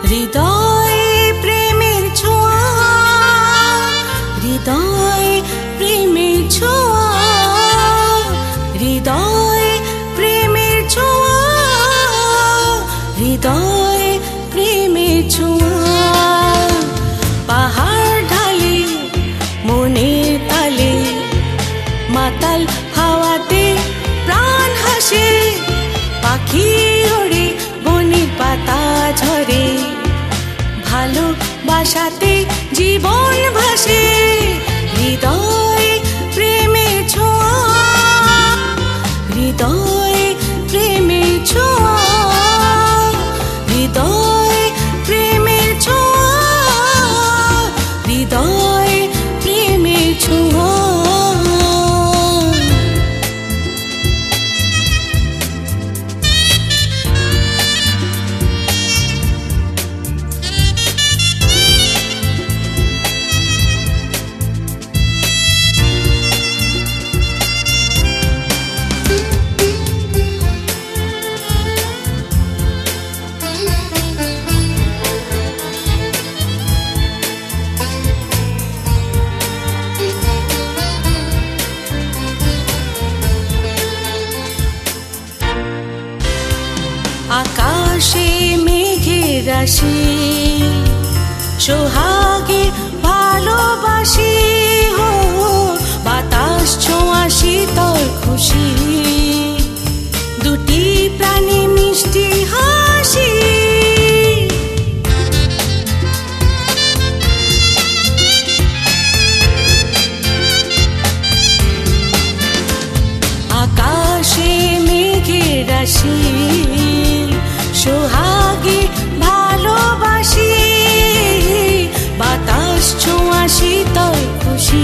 হৃদয়ে প্রেমের ছোঁয়া, হৃদয়ে প্রেমের ছোঁয়া, হৃদয়ে প্রেমের ছোঁয়া, হৃদয়ে প্রেমের ছোঁয়া। পাহাড় ঢালে মনের তালে, মাতাল হাওয়াতে প্রাণ হাসে, পাখি ওড়ে বনের পাতা ঝরে, ভালোবাসাতে জীবন ভাসে। হৃদয়ে প্রেমের ছোঁয়া, হৃদয়ে প্রেমের ছোঁয়া, হৃদয়ে প্রেমের ছোঁয়া, হৃদয়ে প্রেমের ছোঁয়া। আকাশে মেঘের রাশি, সোহাগে ভালোবাসি, হো বাতাস ছোঁয়া শীতল খুশি, দুটি প্রাণী মিষ্টি হাসি। আকাশে মেঘের রাশি, সোহাগে ভালোবাসি, বাতাস ছোঁয়া শীতল খুশি,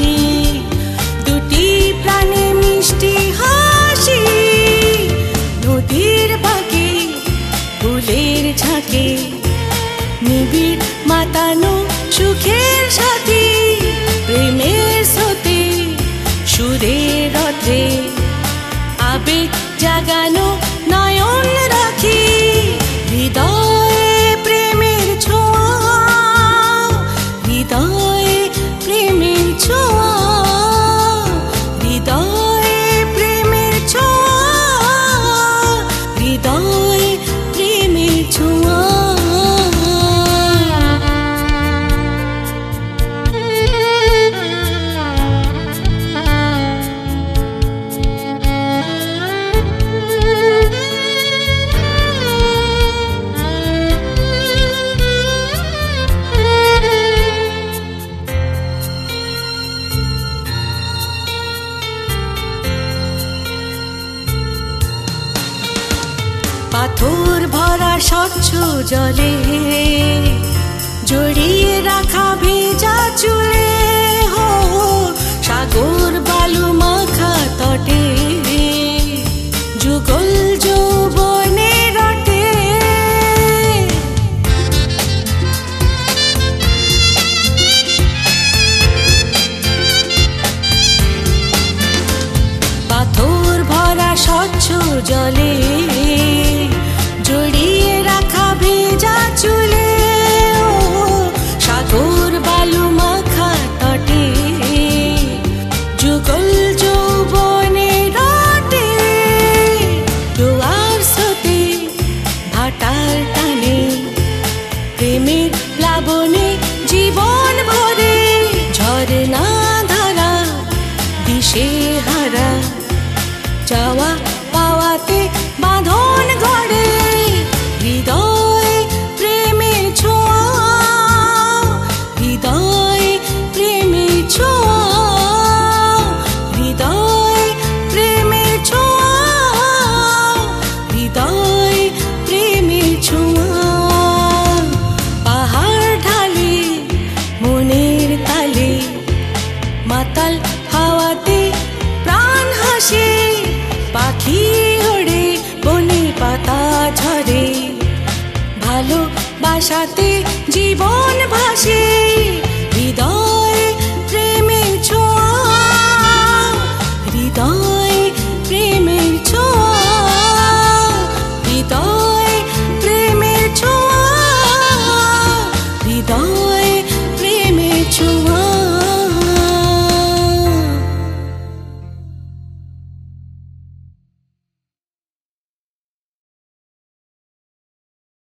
দুটি প্রাণে মিষ্টি হাসি। নদীর বাঁকে ফুলের ঝাঁকে, নিবিড় মাতানো সুখের সাথী, প্রেমের স্রোতে সুরের রথে, আবেগ জাগানো নয়ন রাখি। হৃদয়ে প্রেমের ছোঁয়া, হৃদয়ে প্রেমের ছোঁয়া, হৃদয়ে প্রেমের ছোঁয়া, হৃদয়ে প্রেমের ছোঁয়া। পাথর ভরা স্বচ্ছ জলে, জড়িয়ে রাখা ভেজা চুলে, হো সাগর বালু মাখা তটে, যুগল যৌবনে রটে। পাথর ভরা স্বচ্ছ জলে, জড়িয়ে রাখা ভেজা চুলে, ও সাগর বালু মাখা তটে, যুগল যৌবনে রটে। জোয়ার স্রোতে ভাটার টানে, প্রেমের প্লাবনে জীবন ভরে, ঝরনা ধারা দিশে হারা, চাওয়া পাওয়াতে বাঁধন গড়ে। হৃদয়ে প্রেমের ছোঁয়া, হৃদয়ে প্রেমের ছোঁয়া, হৃদয়ে প্রেমের ছোঁয়া, হৃদয়ে প্রেমের ছোঁয়া। পাহাড় ঢালে মনের তালে, মাতাল হাওয়াতে প্রাণ হাসে, পাখি ওড়ে বনে পাতা ঝরে, ভালোবাসাতে জীবন ভাসে। হৃদয়ে প্রেমের ছোঁয়া, হৃদয়ে প্রেমের ছোঁয়া, হৃদয়ে প্রেমের ছোঁয়া। হৃদয়